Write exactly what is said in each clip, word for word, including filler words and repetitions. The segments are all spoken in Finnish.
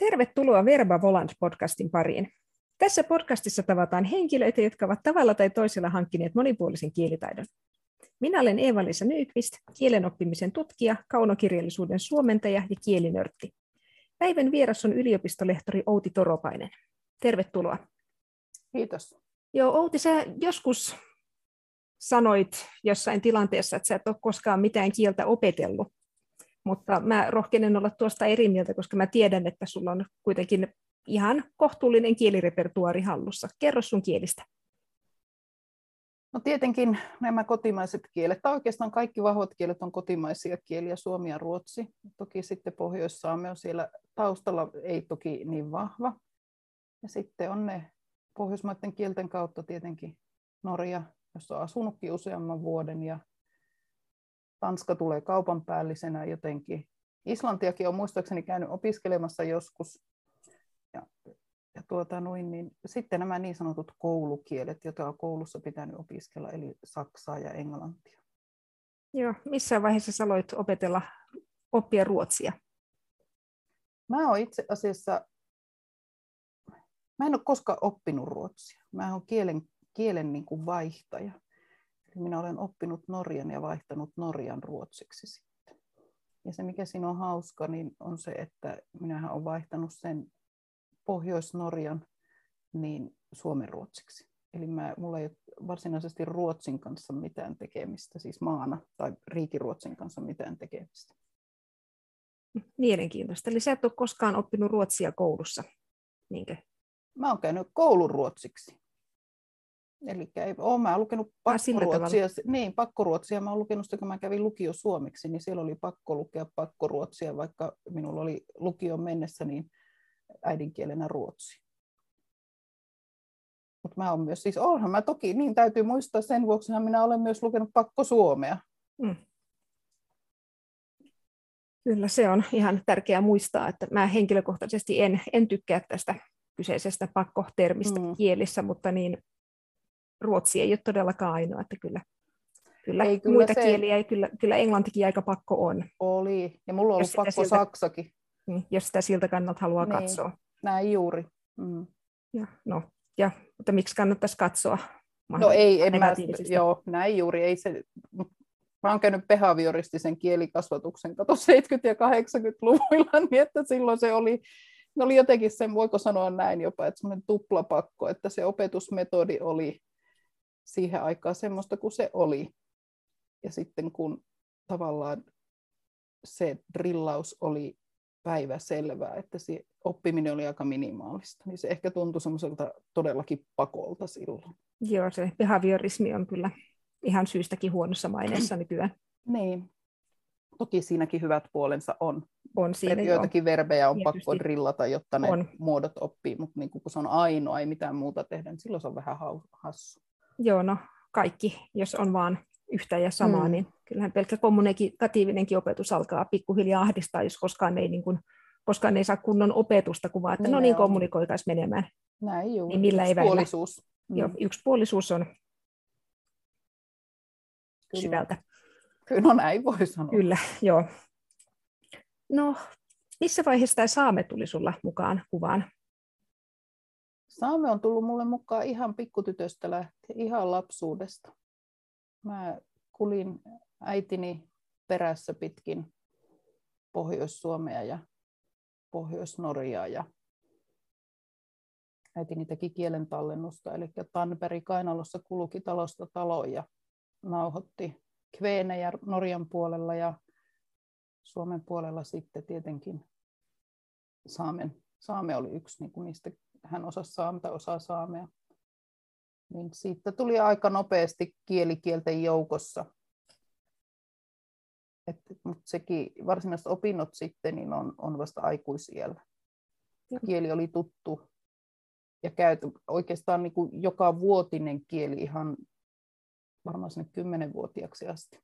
Tervetuloa Verba Volant-podcastin pariin. Tässä podcastissa tavataan henkilöitä, jotka ovat tavalla tai toisella hankkineet monipuolisen kielitaidon. Minä olen Eeva-Liisa Nyqvist, kielen oppimisen tutkija, kaunokirjallisuuden suomentaja ja kielinörtti. Päivän vieras on yliopistolehtori Outi Toropainen. Tervetuloa. Kiitos. Joo, Outi, sä joskus sanoit jossain tilanteessa, että sä et ole koskaan mitään kieltä opetellut. Mutta mä rohkenen olla tuosta eri mieltä, koska mä tiedän, että sulla on kuitenkin ihan kohtuullinen kielirepertuaari hallussa. Kerro sun kielistä. No tietenkin nämä kotimaiset kielet, tai oikeastaan kaikki vahvat kielet on kotimaisia kieliä, suomi ja ruotsi. Toki sitten pohjoissaame on siellä taustalla, ei toki niin vahva. Ja sitten on ne pohjoismaiden kielten kautta tietenkin Norja, jossa on asunutkin useamman vuoden, ja Tanska tulee kaupan päällisenä jotenkin. Islantiakin on muistaakseni käynyt opiskelemassa joskus. Ja, ja tuota, noin, niin, sitten nämä niin sanotut koulukielet, joita on koulussa pitänyt opiskella, eli saksaa ja englantia. Joo, missä vaiheessa sä aloit opetella, oppia ruotsia? Mä oon itse asiassa, mä en ole koskaan oppinut ruotsia. Mä oon kielen, kielen niin kuin vaihtaja. Minä olen oppinut norjan ja vaihtanut norjan ruotsiksi sitten. Ja se, mikä siinä on hauska, niin on se, että minähän olen vaihtanut sen Pohjois-Norjan niin suomen ruotsiksi. Eli mä, mulla ei ole varsinaisesti ruotsin kanssa mitään tekemistä, siis maana tai riikiruotsin kanssa mitään tekemistä. Mielenkiintoista. Eli sä et ole koskaan oppinut ruotsia koulussa, niinkö? Mä oon käynyt koulun ruotsiksi. Eli olen mä lukenut pakkoruotsia, niin, pakkoruotsia, mä olen lukenut sitä, kun mä kävin lukio suomeksi, niin siellä oli pakko lukea pakkoruotsia, vaikka minulla oli lukioon mennessä niin äidinkielenä ruotsi. Mutta mä olen myös, siis onhan mä toki, niin täytyy muistaa, sen vuoksi minä olen myös lukenut pakkosuomea. Hmm. Kyllä se on ihan tärkeää muistaa, että mä henkilökohtaisesti en, en tykkää tästä kyseisestä pakkotermistä hmm. kielissä, mutta niin ruotsi ei ole todellakaan ainoa, että kyllä, kyllä, ei, kyllä muita se kieliä, kyllä, kyllä englantikin aika pakko on. Oli, ja mulla on ollut pakko siltä, saksakin. Jos sitä siltä kannalta haluaa niin, katsoa. Näin juuri. Mm. Ja, no, ja, mutta miksi kannattaisi katsoa? No ei, en mä, joo, näin juuri. Ei se, mä oon käynyt behavioristisen kielikasvatuksen kato seitsemänkymmentä- ja kahdeksankymmentäluvuilla, niin että silloin se oli, oli jotenkin sen, voiko sanoa näin jopa, että semmoinen tuplapakko, että se opetusmetodi oli siihen aikaan semmoista kuin se oli. Ja sitten kun tavallaan se drillaus oli päiväselvää, että se oppiminen oli aika minimaalista, niin se ehkä tuntui semmoiselta todellakin pakolta silloin. Joo, se behaviorismi on kyllä ihan syystäkin huonossa maineessa nykyään. Niin. Toki siinäkin hyvät puolensa on. On siinä, joitakin joo. verbejä on Tietysti pakko drillata, jotta ne on. muodot oppii, mutta niin kun se on ainoa, ei mitään muuta tehdä, niin silloin se on vähän hassu. Joo, no kaikki, jos on vaan yhtä ja samaa, hmm. niin kyllähän pelkkä kommunikatiivinenkin opetus alkaa pikkuhiljaa ahdistaa, jos koskaan ei, niin kuin, koskaan ei saa kunnon opetusta, kun vaan, että niin no niin, kommunikoitaisiin menemään. Näin juuri, niin millä yksipuolisuus. Mm. Joo, yksipuolisuus on Kyllä. syvältä. Kyllä, no näin voi sanoa. Kyllä, joo. No, missä vaiheessa tämä saame tuli sulla mukaan kuvaan? Saame on tullut mulle mukaan ihan pikkutytöstä lähtien, ihan lapsuudesta. Mä kulin äitini perässä pitkin Pohjois-Suomea ja Pohjois-Norjaa. Ja äitini teki kielen tallennusta, eli Tanperi kainalossa kulki talosta taloon ja nauhoitti kveenejä Norjan puolella ja Suomen puolella sitten tietenkin saamen. Saame oli yksi niin kuin niistä, hän osasi saamea, osaa saamea. Niin siitä tuli aika nopeasti kielikielten joukossa. Et, mutta sekin varsinaiset opinnot sitten niin on, on vasta aikuisiällä. Kieli oli tuttu ja käyty oikeastaan niin kuin joka vuotinen kieli ihan varmaan sinne kymmenvuotiaaksi asti.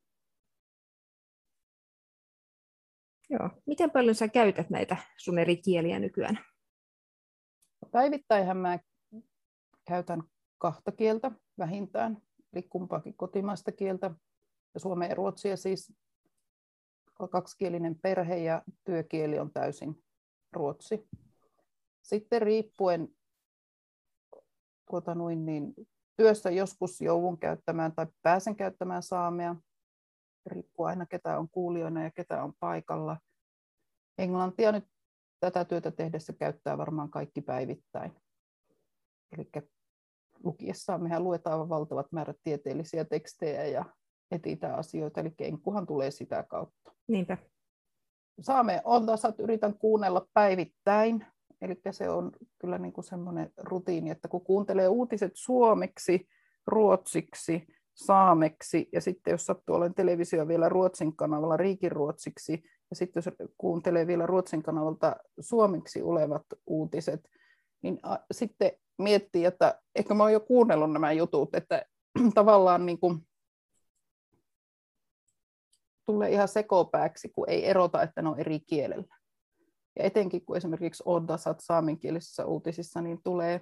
Joo. Miten paljon sä käytät näitä sun eri kieliä nykyään? Päivittäinhän mä käytän kahta kieltä vähintään, eli kumpaakin kotimaista kieltä, ja suomea ja ruotsia siis kaksikielinen perhe ja työkieli on täysin ruotsi. Sitten riippuen tuota noin, niin työssä joskus joudun käyttämään tai pääsen käyttämään saamea. Riippuu aina ketä on kuulijoina ja ketä on paikalla. Englantia nyt tätä työtä tehdessä käyttää varmaan kaikki päivittäin. Eli lukiessaan mehän luetaan valtavat määrät tieteellisiä tekstejä ja etsitään asioita, eli enkkuhan tulee sitä kautta. Niinpä. Saame Oldasat yritän kuunnella päivittäin, eli se on kyllä niin kuin semmoinen rutiini, että kun kuuntelee uutiset suomeksi, ruotsiksi, saameksi ja sitten jos sattuu olemaan televisio vielä Ruotsin kanavalla riikinruotsiksi ja sitten jos kuuntelee vielä Ruotsin kanavalta suomeksi olevat uutiset, niin a, sitten miettii, että ehkä mä oon jo kuunnellut nämä jutut, että tavallaan niin kuin tulee ihan sekopääksi, kun ei erota, että ne on eri kielellä. Ja etenkin kun esimerkiksi Oddasat saamenkielisessä uutisissa, niin tulee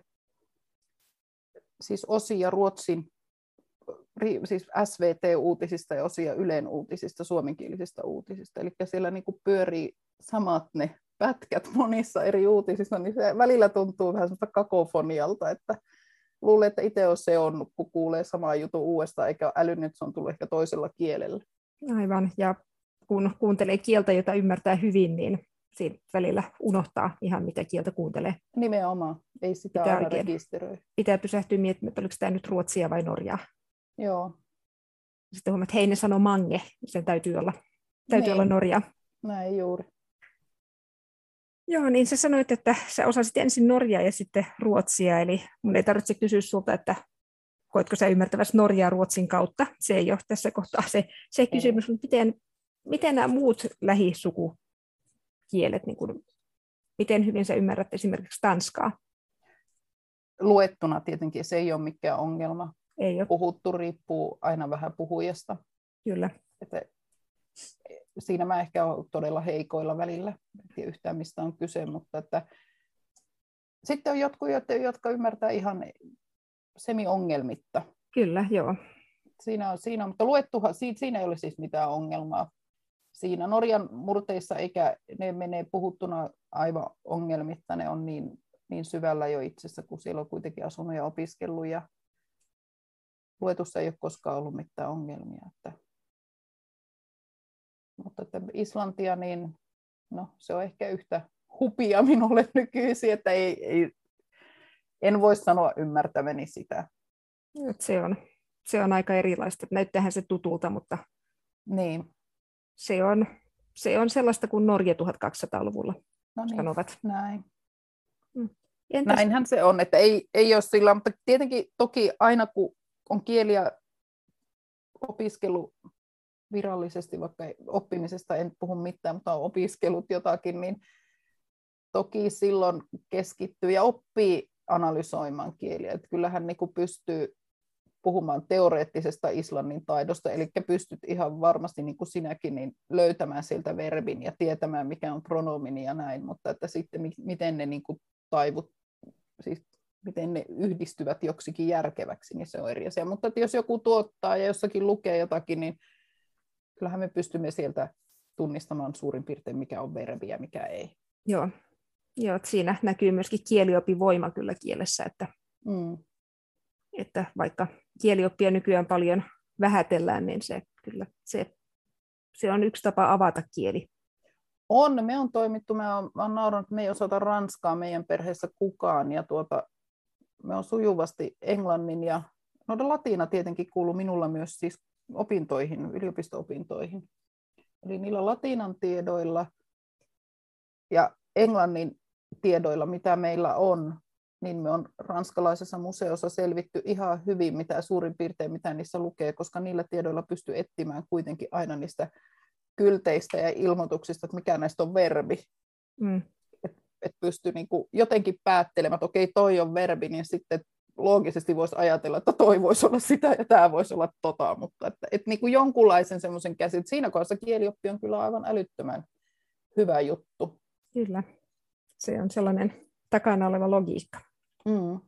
siis osia Ruotsin, siis S V T-uutisista ja osia Ylen uutisista, suomenkielisistä uutisista. Eli siellä niin kuin pyörii samat ne pätkät monissa eri uutisissa, niin se välillä tuntuu vähän semmoista kakofonialta, että luulee, että itse on seonnut, kun kuulee samaa jutun uudestaan, eikä ole älynyt, että se on tullut ehkä toisella kielellä. Aivan, ja kun kuuntelee kieltä, jota ymmärtää hyvin, niin siinä välillä unohtaa ihan mitä kieltä kuuntelee. Nimenomaan, ei sitä pitää aina oikein, rekisteröi. Pitää pysähtyä miettimään, että oliko tämä nyt Ruotsia vai Norjaa. Joo. Sitten huomaat, että hei, ne sanoo mange, sen täytyy olla, täytyy niin. olla Norja. Näin juuri. Joo, niin sä sanoit, että sä osasit ensin Norjaa ja sitten Ruotsia, eli mun ei tarvitse kysyä sulta, että koetko sä ymmärtävästi Norjaa Ruotsin kautta. Se ei ole tässä kohtaa se, se kysymys, mutta miten, miten nämä muut lähisukukielet, niin kuin, miten hyvin sä ymmärrät esimerkiksi tanskaa? Luettuna tietenkin se ei ole mikään ongelma. Ei ole. Puhuttu riippuu aina vähän puhujasta. Kyllä. Että siinä mä ehkä olen todella heikoilla välillä. En tiedä yhtään mistä on kyse, mutta että sitten on jotkut, jotka ymmärtää ihan semi-ongelmitta. Kyllä, joo. Siinä on, siinä on, mutta luettuhan, siinä ei ole siis mitään ongelmaa. Siinä Norjan murteissa eikä ne menee puhuttuna aivan ongelmitta, ne on niin, niin syvällä jo itsessä, kun siellä on kuitenkin asunut ja opiskellut ja luetussa ei ole koskaan ollut mitään ongelmia. Että, mutta että Islantia, niin no, se on ehkä yhtä hupia minulle nykyisin, että ei, ei, en voi sanoa ymmärtäväni sitä. Se on, se on aika erilaista. Näyttäähän se tutulta, mutta niin. se, on, se on sellaista kuin Norja tuhatkaksisataaluvulla No niin, sanovat. Näin. Entäs... Näinhän se on, että ei, ei ole sillä, mutta tietenkin toki aina kun on kieliä opiskellut virallisesti, vaikka oppimisesta en puhu mitään, mutta on opiskellut jotakin, niin toki silloin keskittyy ja oppii analysoimaan kieliä. Että kyllähän niin kuin pystyy puhumaan teoreettisesta islannin taidosta, eli pystyt ihan varmasti niin kuin sinäkin niin löytämään sieltä verbin ja tietämään, mikä on pronomini ja näin, mutta että sitten miten ne niin kuin taivut, siis miten ne yhdistyvät joksikin järkeväksi, niin se on eri asia. Mutta että jos joku tuottaa ja jossakin lukee jotakin, niin kyllähän me pystymme sieltä tunnistamaan suurin piirtein, mikä on verbi ja mikä ei. Joo, Joo siinä näkyy myöskin kieliopivoima kyllä kielessä, että, mm. että vaikka kielioppia nykyään paljon vähätellään, niin se, kyllä, se, se on yksi tapa avata kieli. On, me on toimittu, me on, on naurannut, että me ei osata ranskaa meidän perheessä kukaan, ja tuota, me on sujuvasti englannin, ja no latina tietenkin kuuluu minulla myös siis opintoihin, yliopisto-opintoihin. Eli niillä latinan tiedoilla ja englannin tiedoilla, mitä meillä on, niin me on ranskalaisessa museossa selvitty ihan hyvin, mitä suurin piirtein mitä niissä lukee, koska niillä tiedoilla pystyy etsimään kuitenkin aina niistä kylteistä ja ilmoituksista, että mikä näistä on verbi. Mm. Että et pystyy niinku jotenkin päättelemään, että okei, toi on verbi, niin sitten loogisesti voisi ajatella, että toi voisi olla sitä ja tämä voisi olla tota, mutta että, et niinku jonkunlaisen semmoisen käsit. Siinä kohdassa kielioppi on kyllä aivan älyttömän hyvä juttu. Kyllä, se on sellainen takana oleva logiikka. Mm.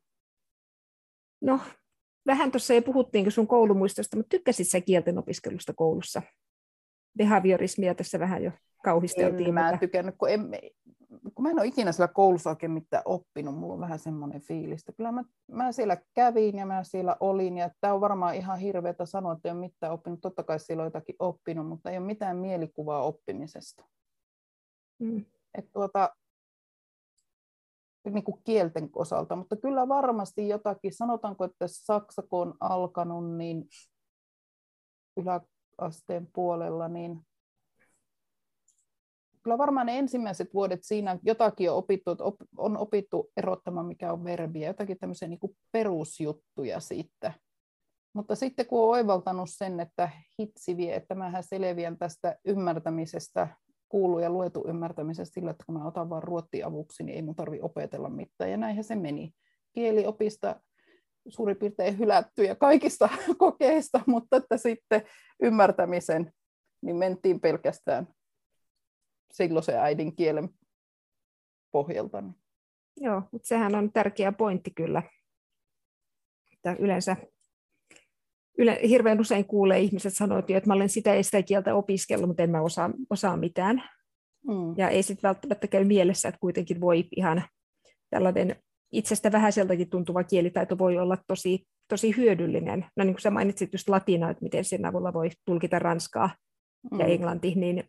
No, vähän tuossa jo puhuttiinkin sun koulumuistosta, mutta tykkäsit sä kielten opiskelusta koulussa? Behaviorismia tässä vähän jo kauhisteltiin. En mä mutta... tykännyt, kun en, kun mä en ole ikinä siellä koulussa oikein mitään oppinut, mulla on vähän semmoinen fiilis. Kyllä mä, mä siellä kävin ja mä siellä olin, ja tämä on varmaan ihan hirveätä sanoa, että ei ole mitään oppinut. Totta kai siellä on jotakin oppinut, mutta ei ole mitään mielikuvaa oppimisesta. Mm. Et tuota, niin kuin kielten osalta, mutta kyllä varmasti jotakin, sanotaanko, että saksa kun on alkanut, niin yläasteen puolella, niin kyllä varmaan ne ensimmäiset vuodet siinä jotakin on opittu, että on opittu erottamaan, mikä on verbiä, jotakin tämmöisiä niin kuin perusjuttuja siitä. Mutta sitten kun on oivaltanut sen, että hitsi vie, että mähän selviän tästä ymmärtämisestä, kuulu ja luetu ymmärtämisestä sillä, että kun mä otan vaan ruotsin avuksi, niin ei mun tarvitse opetella mitään. Ja näinhän se meni. Kieliopista suurin piirtein hylättyjä kaikista kokeista, mutta että sitten ymmärtämisen, niin mentiin pelkästään silloisen äidinkielen pohjalta. Joo, mutta sehän on tärkeä pointti kyllä. Että yleensä yle, hirveän usein kuulee ihmiset sanoa, että mä olen sitä ja sitä kieltä opiskellut, mutta en mä osaa, osaa mitään. Mm. Ja ei sitten välttämättä käy mielessä, että kuitenkin voi ihan tällainen itsestä vähäiseltäkin tuntuva kielitaito voi olla tosi, tosi hyödyllinen. No niin kuin sä mainitsit just latinaa, että miten sen avulla voi tulkita ranskaa mm. ja englanti, niin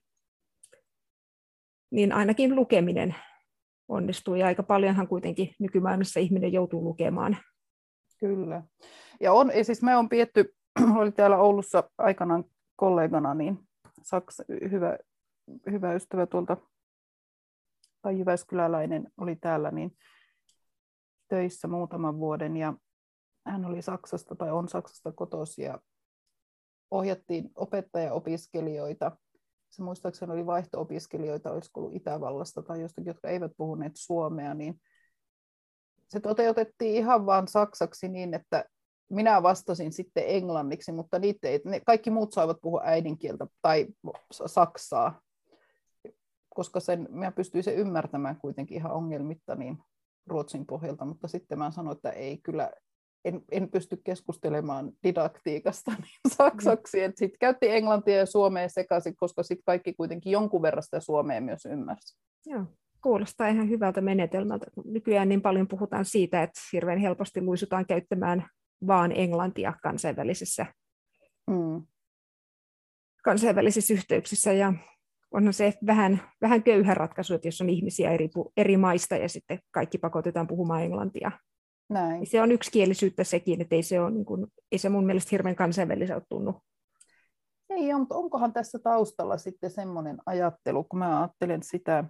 niin ainakin lukeminen onnistuu, ja aika paljonhan kuitenkin nykymaailmassa ihminen joutuu lukemaan. Kyllä. Ja on, ja siis me on pietty, oli täällä Oulussa aikanaan kollegana, niin Saksa, hyvä, hyvä ystävä tuolta, tai jyväskyläläinen oli täällä niin töissä muutaman vuoden, ja hän oli Saksasta, tai on Saksasta kotoisin, ja ohjattiin opettaja-opiskelijoita. Se muistaakseni oli vaihto-opiskelijoita, olisiko ollut Itävallasta tai jostakin, jotka eivät puhuneet suomea, niin se toteutettiin ihan vaan saksaksi niin, että minä vastasin sitten englanniksi, mutta niitä ei, ne, kaikki muut saivat puhua äidinkieltä tai saksaa, koska sen, minä pystyin sen ymmärtämään kuitenkin ihan ongelmitta niin ruotsin pohjalta, mutta sitten mä sanoin, että ei kyllä, En, en pysty keskustelemaan didaktiikasta niin saksaksi. Mm. Sitten käytti englantia ja suomea sekaisin, koska sitten kaikki kuitenkin jonkun verran sitä suomea myös ymmärsi. Joo, kuulostaa ihan hyvältä menetelmältä. Nykyään niin paljon puhutaan siitä, että hirveän helposti luisutaan käyttämään vaan englantia kansainvälisissä, mm. kansainvälisissä yhteyksissä. Ja onhan se vähän, vähän köyhä ratkaisu, että jos on ihmisiä eri, eri maista ja sitten kaikki pakotetaan puhumaan englantia. Näin. Se on yksikielisyyttä sekin, että ei se, ole, niin kuin, ei se mun mielestä hirveän kansainväliseltä tunnu. Ei, mutta onkohan tässä taustalla sitten semmoinen ajattelu, kun mä ajattelen sitä,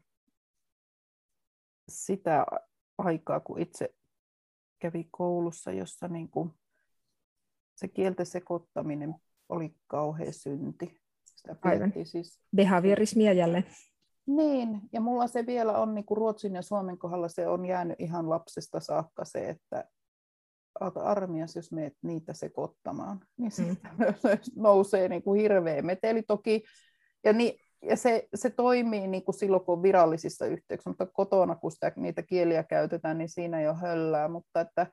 sitä aikaa, kun itse kävi koulussa, jossa niin kuin se kielten sekoittaminen oli kauhea synti. Sitä Aivan. Siis behaviorismia jälleen. Niin, ja mulla se vielä on, niin kuin Ruotsin ja Suomen kohdalla se on jäänyt ihan lapsesta saakka se, että auta armias, jos meet niitä sekoittamaan, niin siitä mm. nousee niin kuin hirveä meteli toki. Ja, niin, ja se, se toimii niin kuin silloin, kun on virallisissa yhteyksissä, mutta kotona, kun sitä, niitä kieliä käytetään, niin siinä jo höllää. Mutta että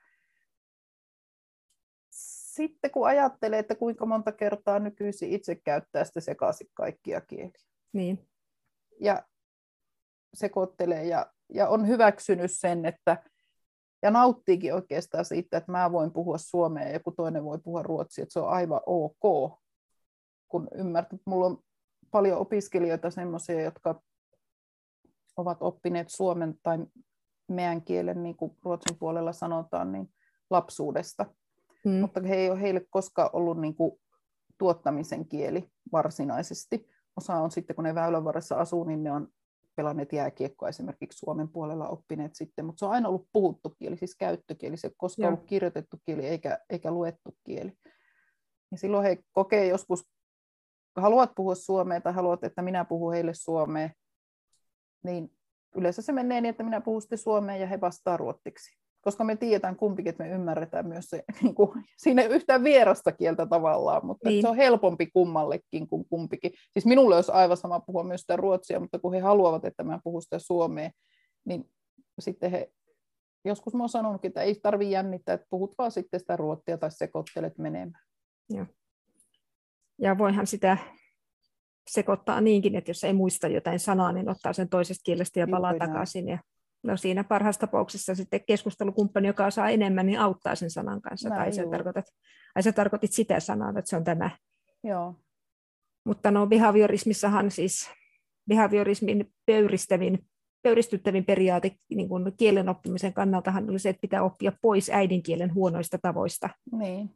sitten kun ajattelee, että kuinka monta kertaa nykyisin itse käyttää sitä sekaisin kaikkia kieliä. Niin. Ja sekoittelee ja, ja on hyväksynyt sen, että ja nauttiikin oikeastaan siitä, että mä voin puhua suomea ja joku toinen voi puhua ruotsia, että se on aivan ok, kun ymmärtät, että mulla on paljon opiskelijoita semmoisia, jotka ovat oppineet suomen tai meidän kielen, niin kuin ruotsin puolella sanotaan, niin lapsuudesta, mm. mutta he ei ole heille koskaan ollut niin kuin tuottamisen kieli varsinaisesti. Osa on sitten, kun ne Väylänvarressa asuu, niin ne on pelanneet jääkiekkoa esimerkiksi Suomen puolella oppineet sitten, mutta se on aina ollut puhuttu kieli, siis käyttökieli, se ei koskaan ollut kirjoitettu kieli eikä, eikä luettu kieli. Ja silloin he kokee joskus, haluat puhua suomea tai haluat, että minä puhun heille suomea, niin yleensä se menee niin, että minä puhun sitten suomea ja he vastaa ruotsiksi. Koska me tiedetään kumpikin, että me ymmärretään myös se, niin kuin, siinä yhtään vierasta kieltä tavallaan, mutta niin. Se on helpompi kummallekin kuin kumpikin. Siis minulle olisi aivan sama puhua myös sitä ruotsia, mutta kun he haluavat, että mä puhun sitä suomea, niin sitten he, joskus mä oon sanonutkin, että ei tarvitse jännittää, että puhut vaan sitten sitä ruotsia tai sekoittelet menemään. Ja, ja voihan sitä, sekoittaa niinkin, että jos ei muista jotain sanaa, niin ottaa sen toisesta kielestä ja palaa Juuri näin. takaisin. Ja no siinä parhaassa tapauksessa sitten keskustelukumppani, joka osaa enemmän, niin auttaa sen sanan kanssa. Näin tai sä juuri. tarkoitat, ai sä tarkoitit sitä sanaa, että se on tämä. Joo. Mutta no behaviorismissahan siis behaviorismin pöyristävin, pöyristyttävin periaate niin kuin kielen oppimisen kannaltahan oli se, että pitää oppia pois äidinkielen huonoista tavoista. Niin.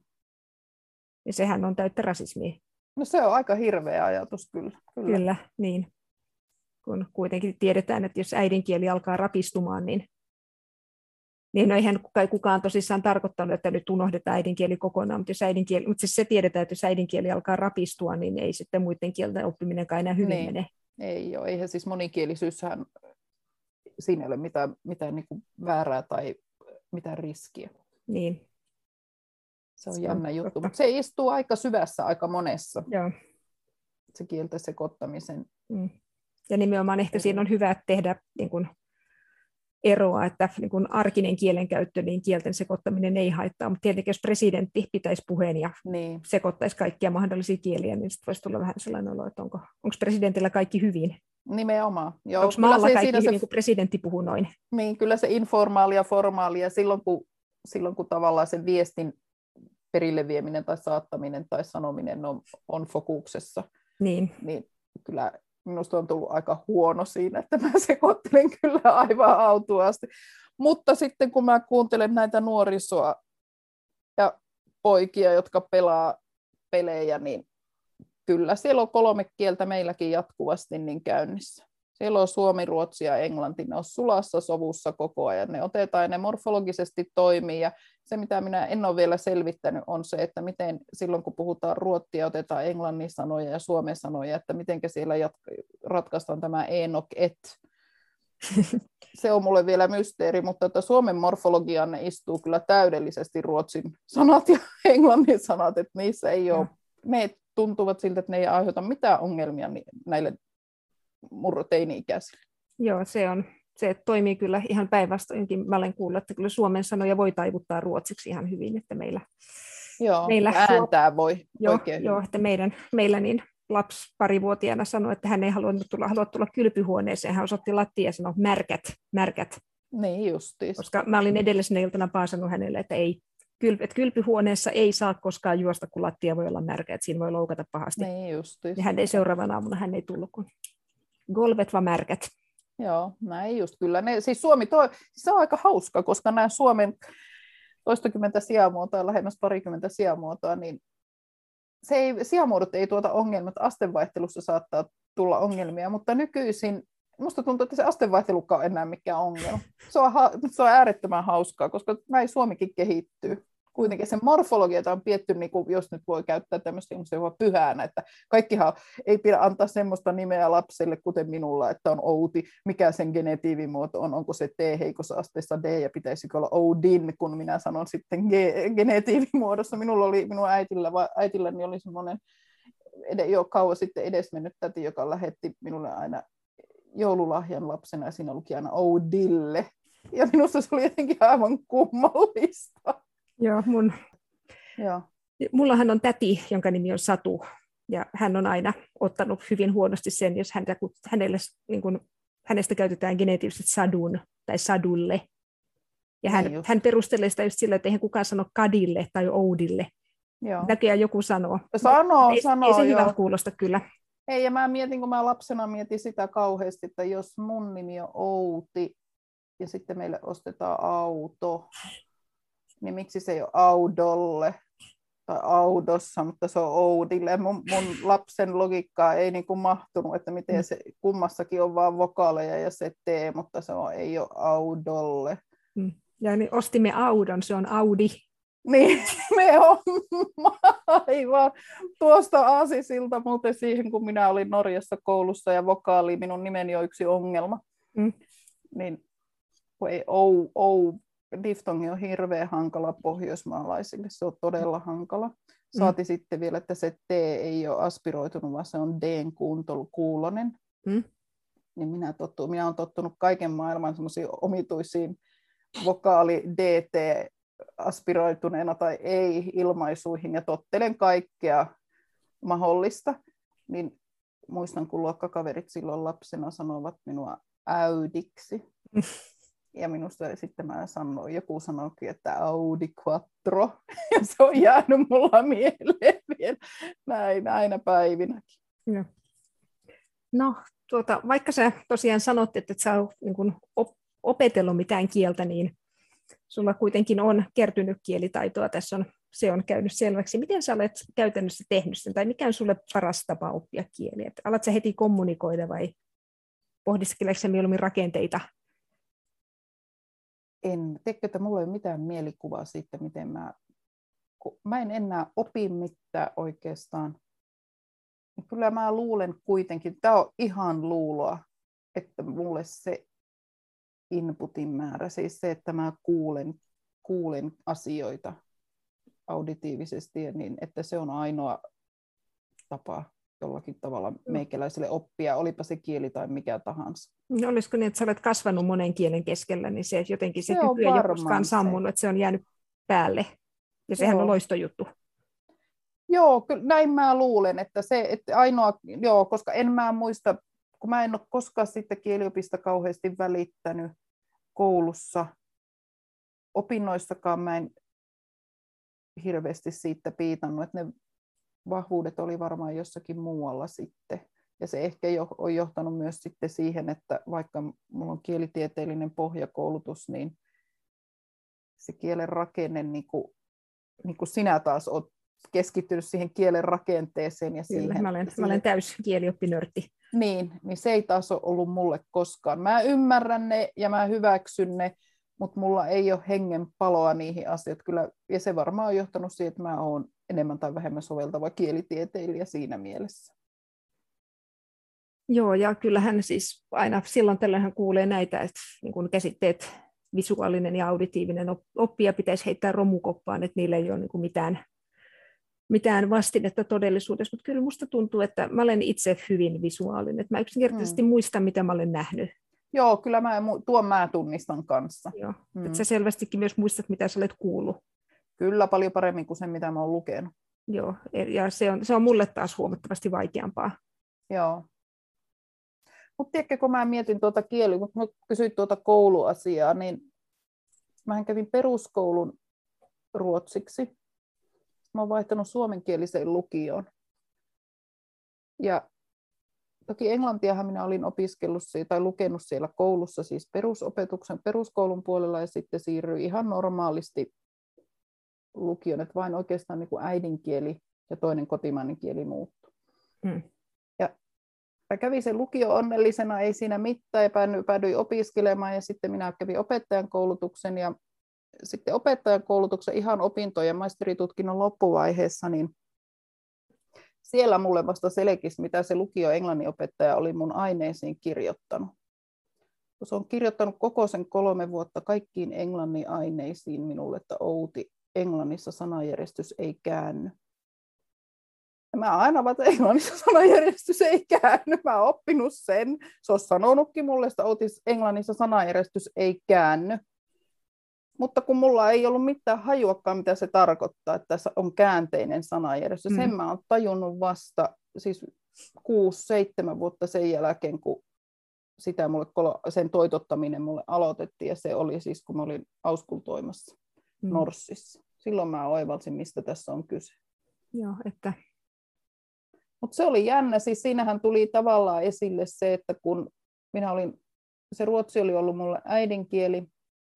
Ja sehän on täyttä rasismia. No se on aika hirveä ajatus kyllä. Kyllä, Kyllä niin. Kun kuitenkin tiedetään, että jos äidinkieli alkaa rapistumaan, niin, niin no eihän kai kukaan tosissaan tarkoittanut, että nyt unohdetaan äidinkieli kokonaan, mutta, jos äidinkieli, mutta siis se tiedetään, että jos äidinkieli alkaa rapistua, niin ei sitten muiden kielten oppiminenkaan enää hyvin niin. mene. Ei ole. Eihän siis monikielisyyssähän, siinä ei ole mitään, mitään niin kuin väärää tai mitään riskiä. Niin. Se on se jännä on juttu, totta. mutta se istuu aika syvässä aika monessa, Joo. se kielten sekoittamisen. Mm. Ja nimenomaan ehkä siinä on hyvä tehdä niin kuin eroa, että niin kuin arkinen kielenkäyttö, niin kielten sekoittaminen ei haittaa, mutta tietenkin jos presidentti pitäisi puheen ja Niin. sekoittaisi kaikkia mahdollisia kieliä, niin sitten voisi tulla vähän sellainen olo, että onko, onko presidentillä kaikki hyvin. Nimenomaan. Joo, Onko maalla se, kaikki se, hyvin, kun presidentti puhuu noin? Niin, kyllä se informaali ja formaali, ja silloin kun, silloin kun tavallaan sen viestin perille vieminen tai saattaminen tai sanominen on, on fokuksessa, Niin. niin kyllä minusta on tullut aika huono siinä, että mä sekoittelen kyllä aivan autuaasti. Mutta sitten kun mä kuuntelen näitä nuorisoa ja poikia, jotka pelaa pelejä, niin kyllä siellä on kolme kieltä meilläkin jatkuvasti niin käynnissä. Siellä on suomi, ruotsi ja englanti, ne on sulassa sovussa koko ajan. Ne otetaan ja ne morfologisesti toimii. Ja se, mitä minä en ole vielä selvittänyt, on se, että miten silloin, kun puhutaan ruotsia, otetaan englannin sanoja ja suomen sanoja, että miten siellä jat- ratkaistaan tämä enok et. Se on mulle vielä mysteeri, mutta että suomen morfologiaan ne istuu kyllä täydellisesti ruotsin sanat ja englannin sanat, että niissä ei ole, ne tuntuvat siltä, että ne ei aiheuta mitään ongelmia näille teini-ikäisille. Joo, se on. Se toimii kyllä ihan päinvastoinkin. Mä olen kuullut, että kyllä suomen sanoja voi taivuttaa ruotsiksi ihan hyvin, että meillä... Joo, meillä ääntää voi joo, oikein joo, hyvin. Että meidän, meillä niin lapsi parivuotiaana sanoi, että hän ei halunnut tulla, halua tulla kylpyhuoneeseen. Hän osoitti lattia ja sanoi, märkät, märkät. Niin justiis. Koska mä olin edellisenä iltana paasannut hänelle, että, ei, että kylpyhuoneessa ei saa koskaan juosta, kun lattia voi olla märkä, että siinä voi loukata pahasti. Niin justiis. Ja hän ei seuraavana aamuna, hän ei tullut, kun golvet vaan märkät. Joo, näin just kyllä. Ne, siis Suomi, toi, se on aika hauska, koska nämä Suomen toistakymmentä sijamuotoa, lähemmäs parikymmentä sijamuotoa, niin se ei, sijamuodot ei tuota ongelmia, astevaihtelussa saattaa tulla ongelmia, mutta nykyisin musta tuntuu, että se astevaihtelukaan on enää mikään ongelma. Se on, se on äärettömän hauskaa, koska näin Suomikin kehittyy. Kuitenkin sen morfologiata on pietty, niin kuin, jos nyt voi käyttää tämmöistä pyhänä, että kaikkihan ei pidä antaa semmoista nimeä lapselle, kuten minulla, että on Outi, mikä sen genetiivimuoto on, onko se T heikossa asteessa D ja pitäisikö olla Oudin, kun minä sanon sitten G- genetiivimuodossa. Minulla oli, minun äitillä, äitilläni oli semmoinen jo kauan sitten edesmennyt täti, joka lähetti minulle aina joululahjan lapsena ja siinä luki aina Oudille. Ja minusta se oli jotenkin aivan kummallista. Joo, mun, Joo. mullahan on täti, jonka nimi on Satu, ja hän on aina ottanut hyvin huonosti sen, jos häntä, hänelle, niin kuin, hänestä käytetään geneettisesti Sadun tai Sadulle. Ja hän, hän perustelee sitä just sillä, että eihän kukaan sano Kadille tai Oudille. Joo. Näköjään joku sanoo. Sanoo, ei, sanoo, ei se joo. hyvältä kuulosta kyllä. Ei, ja mä mietin, kun mä lapsena mietin sitä kauheasti, että jos mun nimi on Outi, ja sitten meille ostetaan auto, niin miksi se ei ole Audolle tai Audossa, mutta se on Oudille. Mun, mun lapsen logiikkaa ei niin kuin mahtunut, että miten se kummassakin on vaan vokaaleja ja se T, mutta se on, ei ole Audolle. Ja niin ostimme Audon, se on Audi. Niin, me on aivan. Tuosta aasisilta muuten siihen, kun minä olin Norjassa koulussa ja vokaali, minun nimeni on yksi ongelma. Mm. Niin ei ou, ou. Diftongi on hirveän hankala pohjoismaalaisille, se on todella hankala. Saati mm. sitten vielä, että se T ei ole aspiroitunut, vaan se on D:n kuulonen. Mm. Niin minä, tottu, minä olen tottunut kaiken maailman semmoisiin omituisiin vokaali D T aspiroituneena tai ei ilmaisuihin ja tottelen kaikkea mahdollista. Niin muistan, kun luokkakaverit silloin lapsena sanovat minua äydiksi. Ja minusta sitten mä sanoin, joku sanoikin, että Audi Quattro. Ja se on jäänyt mulla mieleen vielä näin, näinä päivinäkin. No, no tuota, vaikka sä tosiaan sanot, että et sä oot niin kun op- opetellut mitään kieltä, niin sulla kuitenkin on kertynyt kielitaitoa. Tässä on, se on käynyt selväksi. Miten sä olet käytännössä tehnyt sen? Tai mikä on sulle paras tapa oppia kieliä? Alatko sä heti kommunikoida vai pohdiskeleeko sä mieluummin rakenteita? En, tiedätkö, että mulla ei ole mitään mielikuvaa siitä, miten mä, mä en enää opi mitään oikeastaan. Kyllä mä luulen kuitenkin, tämä on ihan luuloa, että mulle se inputin määrä, siis se, että mä kuulen, kuulen asioita auditiivisesti, niin että se on ainoa tapa jollakin tavalla meikäläiselle oppia, olipa se kieli tai mikä tahansa. No, olisiko niin, että sä olet kasvanut monen kielen keskellä, niin se jotenkin se, se kyky ei ole koskaan se. sammunut, että se on jäänyt päälle. Ja sehän joo. on loistojuttu. Joo, kyllä näin mä luulen, että se, että ainoa, joo, koska en mä muista, kun mä en ole koskaan sitten kieliopista kauheasti välittänyt koulussa, opinnoissakaan mä en hirveästi siitä piitannut, että ne vahvuudet oli varmaan jossakin muualla sitten. Ja se ehkä jo, on johtanut myös sitten siihen, että vaikka mulla on kielitieteellinen pohjakoulutus, niin se kielen rakenne, niin kuin, niin kuin sinä taas olet keskittynyt siihen kielen rakenteeseen. Ja Kyllä, siihen, mä olen, siihen, mä olen täys kielioppinörtti. Niin, niin se ei taas ole ollut mulle koskaan. Mä ymmärrän ne ja mä hyväksyn ne, mutta mulla ei ole hengen paloa niihin asioihin. Kyllä, ja se varmaan on johtanut siihen, että mä oon enemmän tai vähemmän soveltava kielitieteilijä siinä mielessä. Joo, ja kyllähän siis aina silloin tällöin kuulee näitä, että niin kun käsitteet visuaalinen ja auditiivinen oppija pitäisi heittää romukoppaan, että niillä ei ole niin kuin mitään, mitään vastinetta todellisuudessa, mutta kyllä musta tuntuu, että mä olen itse hyvin visuaalinen, että mä yksinkertaisesti hmm. muistan, mitä mä olen nähnyt. Joo, kyllä mä, tuon mä tunnistan kanssa. Joo, hmm. että sä selvästikin myös muistat, mitä sä olet kuullut. Kyllä, paljon paremmin kuin se, mitä mä oon lukenut. Joo, ja se on, se on mulle taas huomattavasti vaikeampaa. Joo. Mutta tiedätkö, kun mä mietin tuota kieliä, kun mä kysyit tuota kouluasiaa, niin mähän kävin peruskoulun ruotsiksi. Mä oon vaihtanut suomenkieliseen lukioon. Ja toki englantiahan minä olin opiskellut tai lukenut siellä koulussa, siis perusopetuksen peruskoulun puolella, ja sitten siirryin ihan normaalisti lukioon, että vain oikeastaan niin kuin äidinkieli ja toinen kotimainen kieli muuttui. Mm. Ja mä kävin sen lukio onnellisena, ei siinä mitään, ja päädyin opiskelemaan, ja sitten minä kävin opettajan koulutuksen, ja sitten opettajan koulutuksen ihan opintojen maisteritutkinnon loppuvaiheessa, niin siellä mulle vasta selkisi, mitä se lukio englannin opettaja oli mun aineisiin kirjoittanut. Se on kirjoittanut koko sen kolme vuotta kaikkiin englannin aineisiin minulle, että Outi, Englannissa sanajärjestys ei käänny. Ja mä aina vaan, että Englannissa sanajärjestys ei käänny. Mä oon oppinut sen. Se on sanonutkin mulle, että Outi, Englannissa sanajärjestys ei käänny. Mutta kun mulla ei ollut mitään hajuakaan, mitä se tarkoittaa, että tässä on käänteinen sanajärjestys. Mm. Sen mä oon tajunnut vasta siis kuusi, seitsemän vuotta sen jälkeen, kun sitä mulle, sen toitottaminen mulle aloitettiin. Ja se oli siis, kun mä olin auskultoimassa mm. Norssissa. Silloin mä oivalsin, mistä tässä on kyse. Joo, että... Mutta se oli jännä. Siis siinähän tuli tavallaan esille se, että kun minä olin, se ruotsi oli ollut mulle äidinkieli,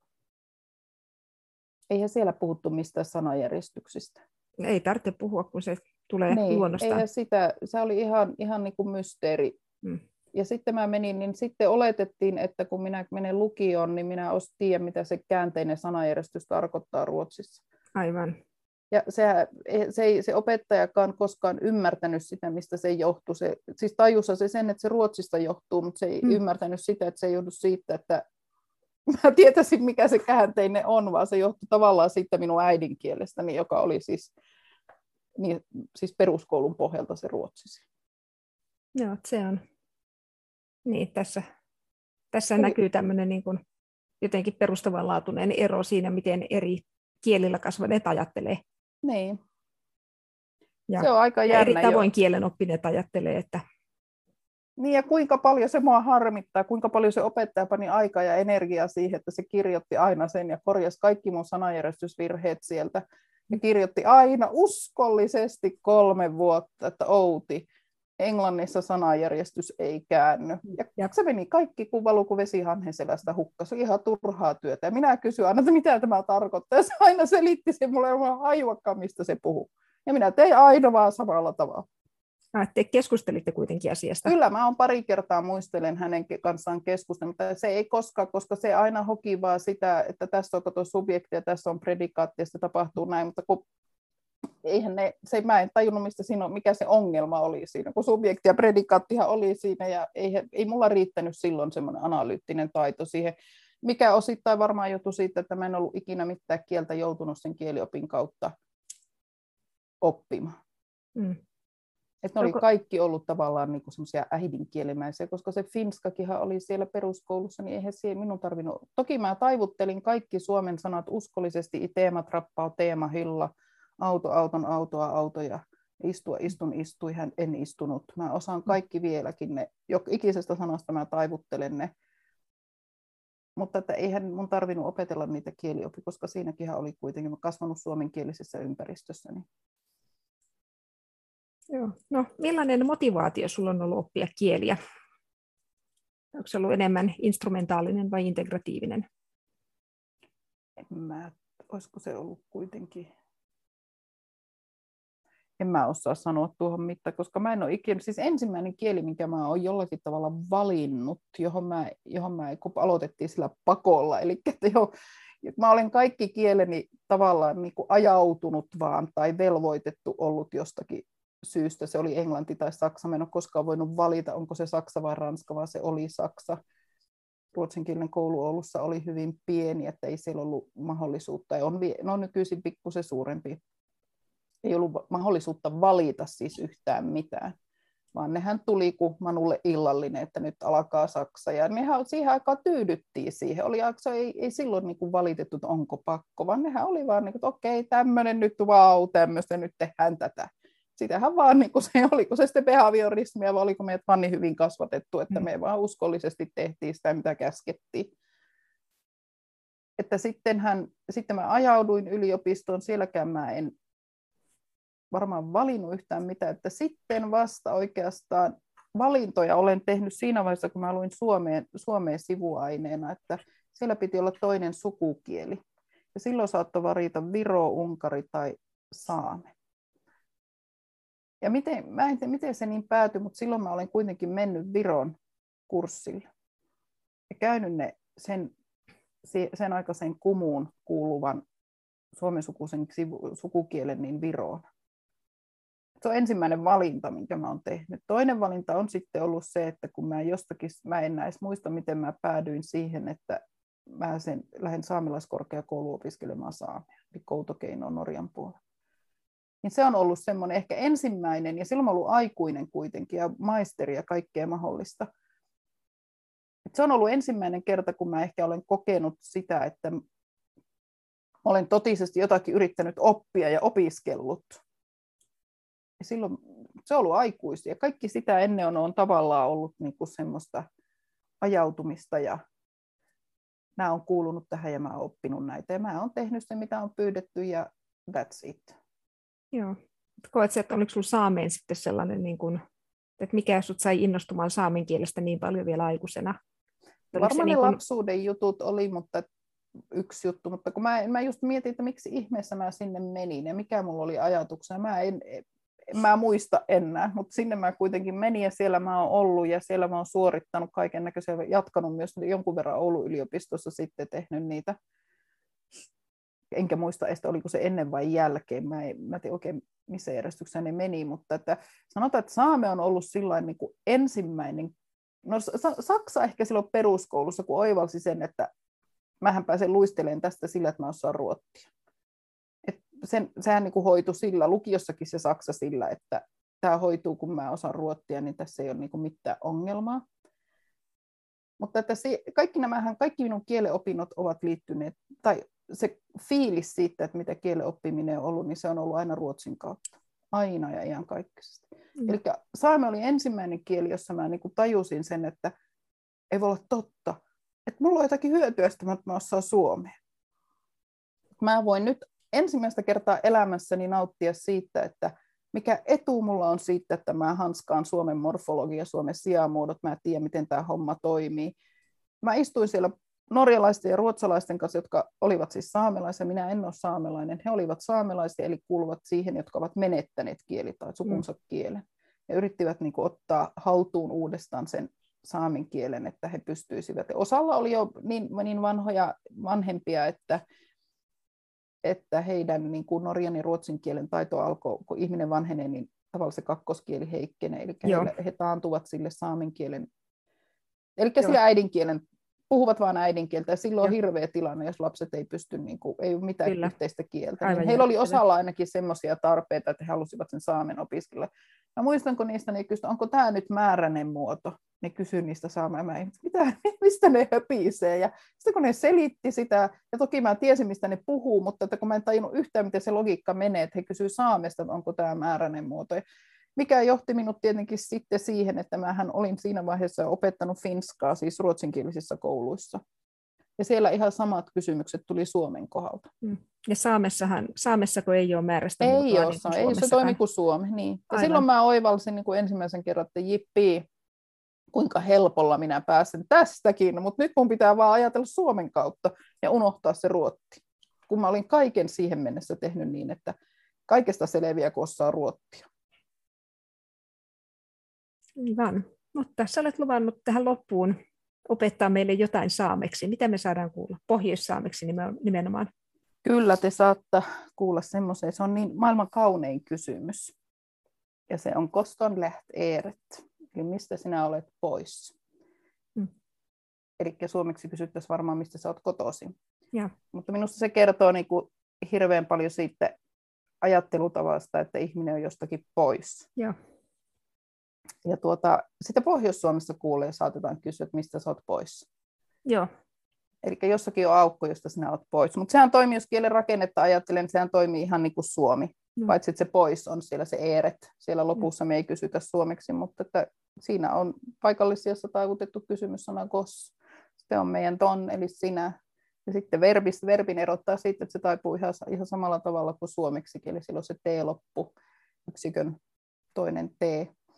eihän siellä puhuttu mistään sanajärjestyksistä. Ei tarvitse puhua, kun se tulee niin, luonnostaan. Eihän sitä, se oli ihan, ihan niin kuin mysteeri. Mm. Ja sitten mä menin, niin sitten oletettiin, että kun minä menen lukioon, niin minä olisin tiedä, mitä se käänteinen sanajärjestys tarkoittaa Ruotsissa. Aivan. Ja se, se ei se opettajakaan koskaan ymmärtänyt sitä, mistä se johtuu. Se, siis tajussa se sen, että se Ruotsista johtuu, mutta se ei mm. ymmärtänyt sitä, että se ei johdu siitä, että mä tietäisin, mikä se käänteinen on, vaan se johtui tavallaan siitä minun äidinkielestäni, joka oli siis, niin, siis peruskoulun pohjalta se ruotsisi. Joo, se on. Niin, tässä, tässä Eli... näkyy tämmöinen niin kuin jotenkin perustavanlaatuinen ero siinä, miten eri kielillä kasvaneet ajattelee. Niin. Ja se on aika jännä. Eri tavoin kielen oppineet ajattelee, että Niin ja kuinka paljon se mua harmittaa, kuinka paljon se opettaja pani aikaa ja energiaa siihen, että se kirjoitti aina sen ja korjasi kaikki mun sanajärjestysvirheet sieltä. Ja kirjoitti aina uskollisesti kolme vuotta, että Outi, Englannissa sanajärjestys ei käänny. Ja, ja se meni kaikki kuin valu kuin vesi hanhen selästä hukkaan. Se oli ihan turhaa työtä. Ja minä kysyin aina, että mitä tämä tarkoittaa. Ja se aina selitti se mulle, että hajuakaan, mistä se puhuu. Ja minä tein aina vaan samalla tavalla. Te keskustelitte kuitenkin asiasta. Kyllä, mä oon pari kertaa muistelen hänen kanssaan keskustelua, mutta se ei koskaan, koska se aina hoki vaan sitä, että tässä on kato subjekti ja tässä on predikaatti ja se tapahtuu näin, mutta kun eihän ne, se, mä en tajunnut, mistä siinä on, mikä se ongelma oli siinä, kun subjekti ja predikaattihan oli siinä ja ei, ei mulla riittänyt silloin semmoinen analyyttinen taito siihen, mikä osittain varmaan joutui siitä, että mä en ollut ikinä mitään kieltä joutunut sen kieliopin kautta oppimaan. Mm. Että ne oli kaikki ollut tavallaan niinku semmoisia äidinkielimäisiä, koska se finskakihan oli siellä peruskoulussa, niin eihän siihen minun tarvinnut. Toki mä taivuttelin kaikki suomen sanat uskollisesti, teema, trappaa, teema, hylla, auto, auton, autoa, autoja, istua, istun, istui, hän en istunut. Mä osaan kaikki vieläkin ne, joka ikisestä sanasta mä taivuttelen ne. Mutta että eihän mun tarvinnut opetella niitä kielioppi, koska siinäkin oli kuitenkin, mä kasvanut suomenkielisessä ympäristössä. Niin. Joo. No, millainen motivaatio sulla on ollut oppia kieliä? Onko se ollut enemmän instrumentaalinen vai integratiivinen? En mä, olisiko se ollut kuitenkin... En mä osaa sanoa tuohon mitään, koska mä en ole ikinä... Siis ensimmäinen kieli, minkä mä oon jollakin tavalla valinnut, johon mä, johon mä kun aloitettiin sillä pakolla, eli että jo, mä olen kaikki kieleni tavallaan niin kuin ajautunut vaan tai velvoitettu ollut jostakin syystä. Se oli englanti tai saksa. Mä en ole koskaan voinut valita, onko se saksa vai ranska, vaan se oli saksa. Ruotsinkielinen koulu Oulussa oli hyvin pieni, että ei siellä ollut mahdollisuutta. Ja on, no nykyisin pikkusen suurempi. Ei ollut mahdollisuutta valita siis yhtään mitään. Vaan nehän tuli kuin Manulle illallinen, että nyt alkaa saksa. Ja nehän siihen aikaan tyydyttiin siihen. Oli, se ei, ei silloin niin kuin valitettu, että onko pakko, vaan nehän oli vaan niin kuin, että okei, tämmöinen nyt, vau, tämmöistä, nyt tehdään tätä. Sitähän vaan niin kuin se, oliko se sitten behaviorismia vai oliko meidät vaan niin hyvin kasvatettu, että me vaan uskollisesti tehtiin sitä, mitä käskettiin. Että sittenhän, sitten mä ajauduin yliopistoon, sielläkään mä en varmaan valinnut yhtään mitään, että sitten vasta oikeastaan valintoja olen tehnyt siinä vaiheessa, kun mä luin Suomeen, Suomeen sivuaineena, että siellä piti olla toinen sukukieli. Ja silloin saattoi valita viro, unkari tai saame. Ja miten, mä en tiedä, miten se niin päätyi, mutta silloin mä olen kuitenkin mennyt Viron kurssille. Ja käynyt ne sen, sen aikaisen kumuun kuuluvan suomensukuisen sukukielen niin Viroon. Se on ensimmäinen valinta, minkä mä oon tehnyt. Toinen valinta on sitten ollut se, että kun mä jostakin, mä en edes muista, miten mä päädyin siihen, että mä sen lähden saamelaiskorkeakouluun opiskelemaan saamea, eli Koutokeinoon Norjan puolella. Niin se on ollut semmoinen ehkä ensimmäinen, ja silloin mä ollut aikuinen kuitenkin, ja maisteri ja kaikkea mahdollista. Et se on ollut ensimmäinen kerta, kun mä ehkä olen kokenut sitä, että olen totisesti jotakin yrittänyt oppia ja opiskellut. Ja silloin se on ollut aikuisia. Kaikki sitä ennen on, on tavallaan ollut niinku semmoista ajautumista, ja nämä on kuulunut tähän, ja mä oon oppinut näitä, ja mä oon tehnyt se, mitä on pyydetty, ja that's it. Joo. Koet sä, että oliko sinulla saameen sitten sellainen, niin kuin, että mikä sut sai innostumaan saamen kielestä niin paljon vielä aikuisena? Oliko varmaan ne niin kuin... lapsuuden jutut oli, mutta yksi juttu, mutta kun mä, mä just mietin, että miksi ihmeessä mä sinne menin ja mikä mulla oli ajatuksena. Mä en, en mä muista enää, mutta sinne mä kuitenkin menin ja siellä mä oon ollut ja siellä mä oon suorittanut kaiken näköisiä, jatkanut myös jonkun verran Oulun yliopistossa sitten tehnyt niitä. Enkä muista edes, oliko se ennen vai jälkeen. Mä en, mä en tiedä oikein, missä järjestyksessä ne meni, mutta että sanotaan, että saame on ollut sillain niin kuin ensimmäinen. No Saksa ehkä silloin peruskoulussa, kun oivalsi sen, että mähän pääsen luistelemaan tästä sillä, että mä osaan ruottia. Et sen, sehän niin kuin hoitui sillä, lukiossakin se Saksa sillä, että tämä hoituu, kun mä osaan ruottia, niin tässä ei ole niin kuin mitään ongelmaa. Mutta että se, kaikki nämähän, kaikki minun kielenopinnot ovat liittyneet, tai se fiilis siitä, että mitä kielen oppiminen on ollut, niin se on ollut aina ruotsin kautta. Aina ja iankaikkisesti. Mm. Eli saame oli ensimmäinen kieli, jossa mä niin kuin tajusin sen, että ei voi olla totta. Että mulla on jotakin hyötyä, että mä osaan suomea. Mä voin nyt ensimmäistä kertaa elämässäni nauttia siitä, että mikä etu mulla on siitä, että mä hanskaan Suomen morfologia, Suomen sijamuodot, mä tiedän, miten tämä homma toimii. Mä istuin siellä norjalaisten ja ruotsalaisten kanssa, jotka olivat siis saamelaisia. Minä en ole saamelainen. He olivat saamelaisia, eli kuuluvat siihen, jotka ovat menettäneet kieli tai sukunsa mm. kielen. Ja yrittivät niin kuin ottaa haltuun uudestaan sen saamen kielen, että he pystyisivät. Ja osalla oli jo niin, niin vanhoja vanhempia, että, että heidän niin kuin norjan ja ruotsin kielen taito alkoi, kun ihminen vanhenee, niin tavallaan se kakkoskieli heikkenee. Eli he, he taantuvat sille saamen kielen, eli Joo. sille äidinkielen, puhuvat vain äidinkieltä, ja silloin Joo. on hirveä tilanne, jos lapset ei pysty, niin kuin, ei ole mitään Kyllä. yhteistä kieltä. Niin heillä oli osalla ainakin semmoisia tarpeita, että he halusivat sen saamen opiskella. Mä muistanko niistä, niin kysyä, onko tämä nyt määräinen muoto? Ne kysyi niistä saamen, mä en, mitä, mistä ne höpisee. Ja sitten kun ne selitti sitä, ja toki mä tiesin, mistä ne puhuu, mutta että kun mä en tajunnut yhtään, miten se logiikka menee, että he kysyivät saamesta, että onko tämä määräinen muoto. Ja mikä johti minut tietenkin sitten siihen, että mähän olin siinä vaiheessa opettanut finskaa, siis ruotsinkielisissä kouluissa. Ja siellä ihan samat kysymykset tuli suomen kohdalta. Ja saamessahan, saamessako ei ole määräistä ei muotoa? Ole, niin ei se toimi kuin suomi. Niin. Ja silloin mä oivalsin niin kuin ensimmäisen kerran, että jippii, kuinka helpolla minä pääsen tästäkin, mutta nyt mun pitää vaan ajatella suomen kautta ja unohtaa se ruotti. Kun mä olin kaiken siihen mennessä tehnyt niin, että kaikesta selviää, kun osaa ruottia. Aivan. Mutta sä olet luvannut tähän loppuun opettaa meille jotain saameksi. Mitä me saadaan kuulla? Pohjoissaameksi nimenomaan. Kyllä, te saatte kuulla semmoisen. Se on niin maailman kaunein kysymys. Ja se on koston läht eeret. Eli mistä sinä olet pois? Hmm. Eli suomeksi kysyttäisiin varmaan, mistä sä oot kotoisin. Ja. Mutta minusta se kertoo niin kuin hirveän paljon siitä ajattelutavasta, että ihminen on jostakin pois. Ja. Ja tuota, sitten Pohjois-Suomessa kuulee, saatetaan kysyä, että mistä sä oot pois. Joo. Eli jossakin on aukko, josta sinä oot pois. Mutta sehän toimii, jos kielen rakennetta ajattelen, niin sehän toimii ihan niin kuin suomi. No. Paitsi, että se pois on siellä se eeret. Siellä lopussa me ei kysytä suomeksi, mutta että siinä on paikallisiassa taivutettu kysymys sana kos. Sitten on meidän ton, eli sinä. Ja sitten verbis, verbin erottaa siitä, että se taipuu ihan, ihan samalla tavalla kuin suomeksi. Eli silloin se t-loppu, yksikön toinen t.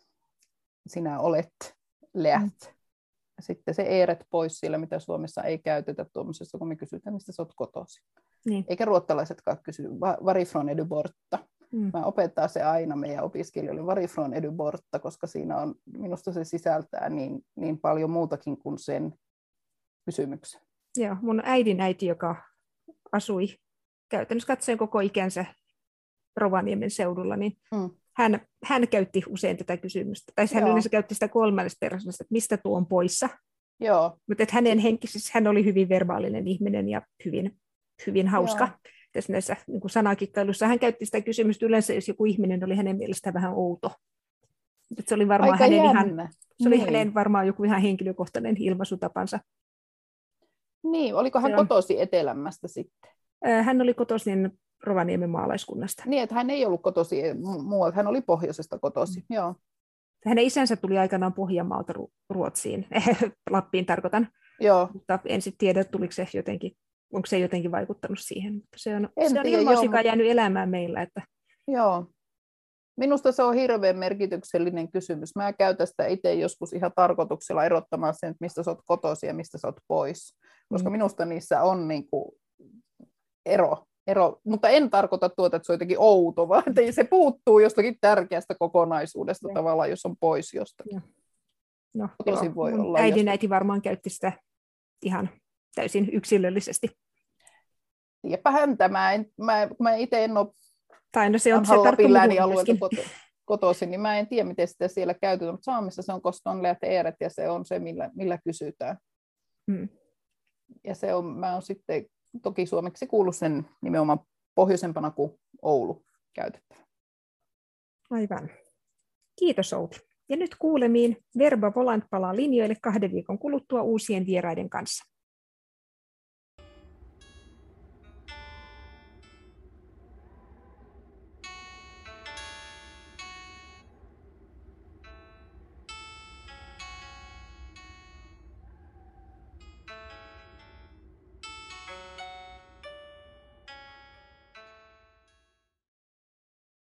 Sinä olet, läht. Mm. Sitten se eeret pois siellä, mitä Suomessa ei käytetä tuollaisessa, kun me kysytään, mistä sä oot kotoisin. Niin. Eikä ruottalaisetkaan kysy, varifrån är du borta. Mm. Mä opettaa se aina meidän opiskelijoille, varifrån är du borta, koska siinä on, minusta se sisältää niin, niin paljon muutakin kuin sen kysymyksen. Joo, mun äidin äiti, joka asui käytännössä katsoen koko ikänsä Rovaniemen seudulla, niin mm. hän, hän käytti usein tätä kysymystä. Tai hän yleensä käytti sitä kolmannesta persoonasta, että mistä tuo on poissa. Joo. Mutta hänen henkisesti hän oli hyvin verbaalinen ihminen ja hyvin, hyvin hauska. Joo. Tässä näissä niin kuin sanakikkailussa hän käytti sitä kysymystä yleensä, jos joku ihminen oli hänen mielestään vähän outo. Että se oli varmaan Aika hänen, ihan, se oli niin. hänen varmaan joku ihan henkilökohtainen ilmaisutapansa. Niin, oliko hän kotoisin Etelämästä sitten? Hän oli kotoisin Rovaniemen maalaiskunnasta. Niin, että hän ei ollut kotoisin muualta, hän oli pohjoisesta kotoisin, mm. joo. Hänen isänsä tuli aikanaan Pohjanmaalta Ruotsiin, Lappiin tarkoitan. Joo. Mutta en sitten tiedä, tuliko se jotenkin, onko se jotenkin vaikuttanut siihen. Mutta se on, en se on tiedä, ilmaus, joka on jäänyt elämään meillä. Että... Joo. Minusta se on hirveän merkityksellinen kysymys. Mä käytän sitä itse joskus ihan tarkoituksella erottamaan sen, että mistä sä oot kotoisin ja mistä sä oot pois. Koska mm. minusta niissä on niinku ero. ero. Mutta en tarkoita tuota, että se on jotenkin outo, vaan että se puuttuu jostakin tärkeästä kokonaisuudesta ja. Tavallaan, jos on pois jostakin. No, Tosin voi olla äidin jostakin. äiti varmaan käytti sitä ihan täysin yksilöllisesti. Tiedäpähän tämä. En, mä, mä itse en ole tai no se on se Lapin läänialueelta koto, kotoisin, niin mä en tiedä, miten sitä siellä käytetään, mutta Saamissa se on koston läht eeret ja se on se, millä, millä kysytään. Hmm. Ja se on, mä oon sitten toki suomeksi kuullut sen nimenomaan pohjoisempana kuin Oulu käytettävä. Aivan. Kiitos Outi. Ja nyt kuulemiin Verba Volant palaa linjoille kahden viikon kuluttua uusien vieraiden kanssa.